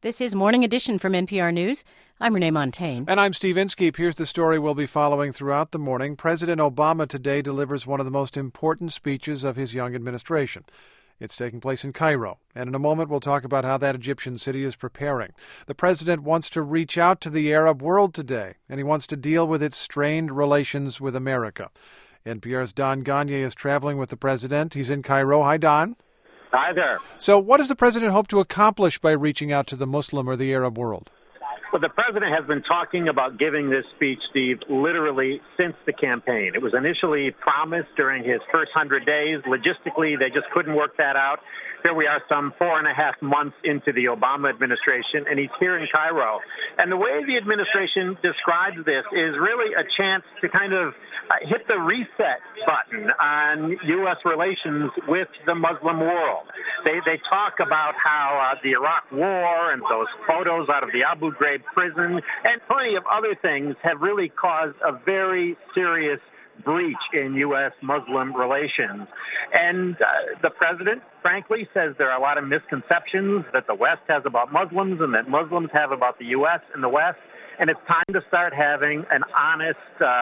This is Morning Edition from NPR News. I'm Renee Montaigne. And I'm Steve Inskeep. Here's the story we'll be following throughout the morning. President Obama today delivers one of the most important speeches of his young administration. It's taking place in Cairo, and in a moment we'll talk about how that Egyptian city is preparing. The president wants to reach out to the Arab world today, and he wants to deal with its strained relations with America. NPR's Don Gonyea is traveling with the president. He's in Cairo. Hi, Don. Hi there. So what does the president hope to accomplish by reaching out to the Muslim or the Arab world? Well, the president has been talking about giving this speech, Steve, literally since the campaign. It was initially promised during his first 100 days. Logistically, they just couldn't work that out. Here we are some 4.5 months into the Obama administration, and he's here in Cairo. And the way the administration describes this is really a chance to kind of hit the reset button on U.S. relations with the Muslim world. They talk about how the Iraq War and those photos out of the Abu Ghraib prison and plenty of other things have really caused a very serious breach in U.S.-Muslim relations. And the president, frankly, says there are a lot of misconceptions that the West has about Muslims and that Muslims have about the U.S. and the West. And it's time to start having an honest,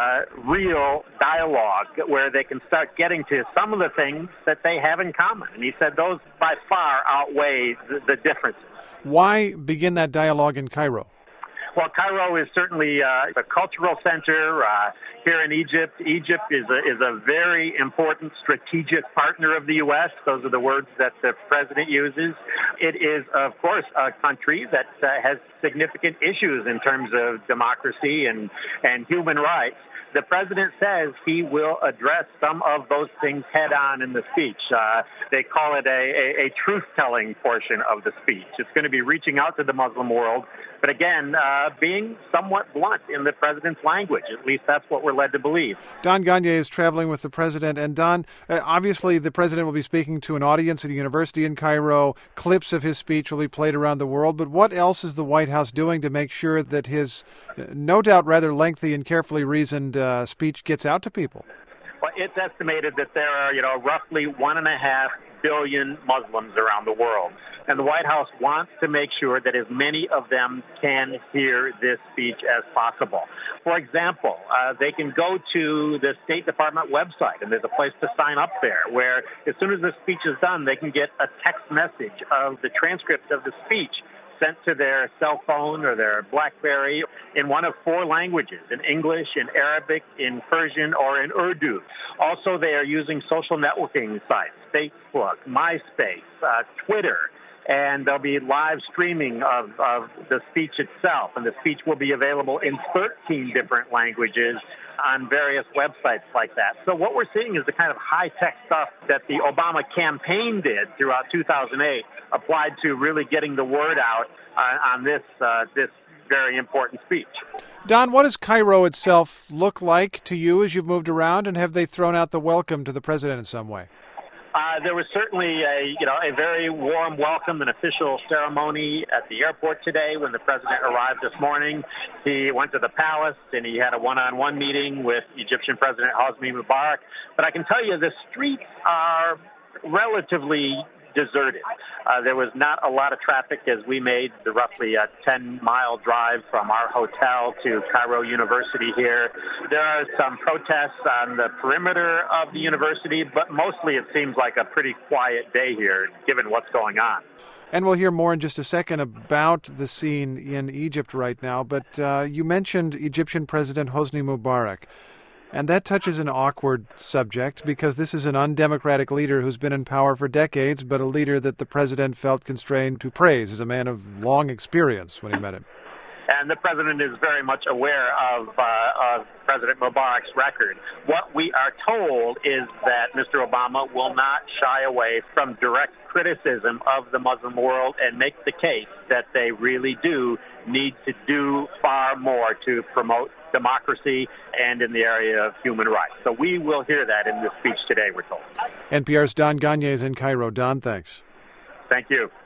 real dialogue where they can start getting to some of the things that they have in common. And he said those by far outweigh the differences. Why begin that dialogue in Cairo? Well, Cairo is certainly the cultural center here in Egypt. Egypt is a very important strategic partner of the U.S. Those are the words that the president uses. It is, of course, a country that has significant issues in terms of democracy and human rights. The president says he will address some of those things head on in the speech. They call it a truth-telling portion of the speech. It's going to be reaching out to the Muslim world, but again, being somewhat blunt in the president's language. At least that's what we're led to believe. Don Gonyea is traveling with the president. And Don, obviously the president will be speaking to an audience at a university in Cairo. Clips of his speech will be played around the world. But what else is the White House doing to make sure that his, no doubt rather lengthy and carefully reasoned speech gets out to people? Well, it's estimated that there are, roughly 1.5 billion Muslims around the world. And the White House wants to make sure that as many of them can hear this speech as possible. For example, they can go to the State Department website, and there's a place to sign up there, where as soon as the speech is done, they can get a text message of the transcript of the speech sent to their cell phone or their BlackBerry in one of 4 languages, in English, in Arabic, in Persian, or in Urdu. Also, they are using social networking sites, Facebook, MySpace, Twitter, and there'll be live streaming of the speech itself, and the speech will be available in 13 different languages on various websites like that. So what we're seeing is the kind of high-tech stuff that the Obama campaign did throughout 2008 applied to really getting the word out on this very important speech. Don, what does Cairo itself look like to you as you've moved around, and have they thrown out the welcome to the president in some way? There was certainly a very warm welcome and official ceremony at the airport today when the president arrived this morning. He went to the palace and he had a one-on-one meeting with Egyptian President Hosni Mubarak. But I can tell you the streets are relatively deserted. There was not a lot of traffic as we made the roughly 10-mile drive from our hotel to Cairo University here. There are some protests on the perimeter of the university, but mostly it seems like a pretty quiet day here, given what's going on. And we'll hear more in just a second about the scene in Egypt right now, but you mentioned Egyptian President Hosni Mubarak. And that touches an awkward subject because this is an undemocratic leader who's been in power for decades, but a leader that the president felt constrained to praise as a man of long experience when he met him. And the president is very much aware of President Mubarak's record. What we are told is that Mr. Obama will not shy away from direct criticism of the Muslim world and make the case that they really do need to do far more to promote democracy and in the area of human rights. So we will hear that in this speech today, we're told. NPR's Don Gonyea is in Cairo. Don, thanks. Thank you.